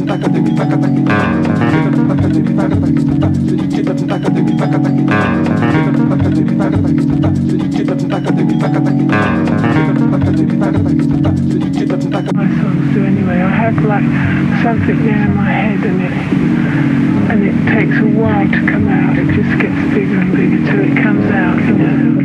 songs do anyway. I have like something there in my head and it takes a while to come out. It just gets bigger and bigger till it comes out, you know.